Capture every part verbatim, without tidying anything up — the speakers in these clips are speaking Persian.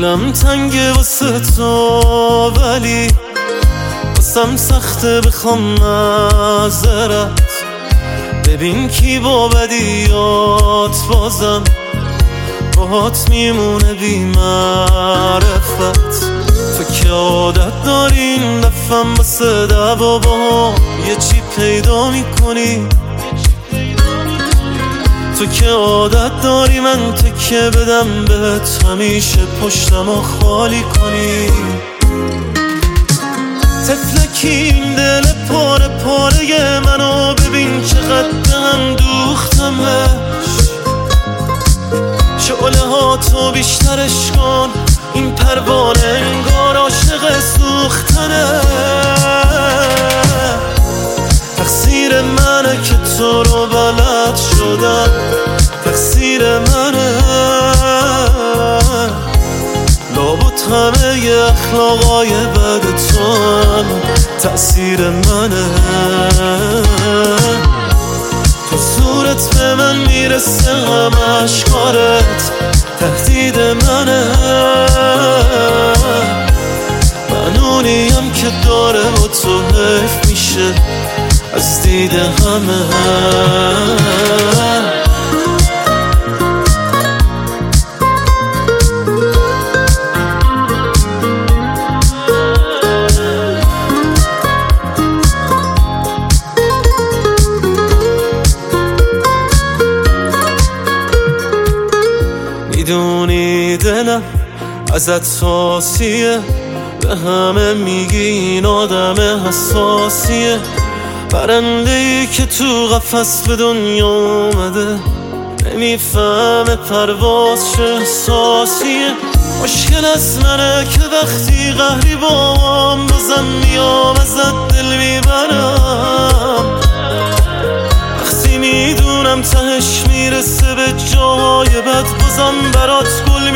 دلم تنگه واسه تو، ولی واسم سخته بخوام معذرت. ببین کی با بدیات بازم باهات میمونه بی معرفت. تو که عادت داری این دفعم واسه دعوا با یه چی پیدا میکنی. تو که عادت داری من تکه بدم بهت، همیشه پشتم و خالی کنی. تفلکی این دل پاره پاره منو ببین چقدر هم دوختمش. شعله ها تو بیشترش کن، این پروانه انگار عاشق سوختنه. تقصیر منه که تو رو بلد شدم، تقصیر منه. لابد همه ی اخلاقای بد تو هم تأثیر منه. تو صورت به من میرسه همه اشکارت تهدید منه. من اونیم که داره با تو حیف میشه از دید همه. میدونی دلم ازت ساسیه، به همه میگی این آدم حساسیه. پرنده‌ای که تو قفس به دنیا اومده نمیفهمه پرواز چه احساسیه. مشکل از منه که وقتی قهری بام بازم میام ازت دل میبرم. وقتی میدونم تهش میرسه به جای بد بازم برات گل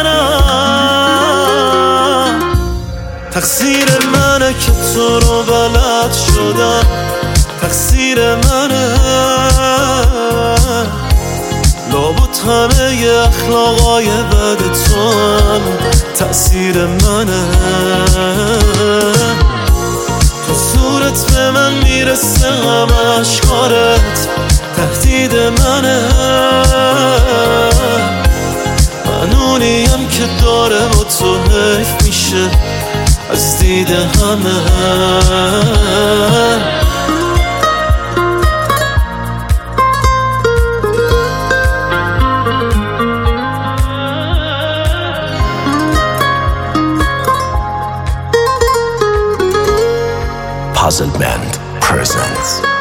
میخرم. تقصیر منه که تو رو بلد شدم، تقصیر منه. لابد همه ی اخلاقای بد تو هم تأثیر منه. تو صورت به من میرسه همه اشکارت تهدید منه. من اونیم که داره با تو حیف میشه از دید همه. Puzzle Band presents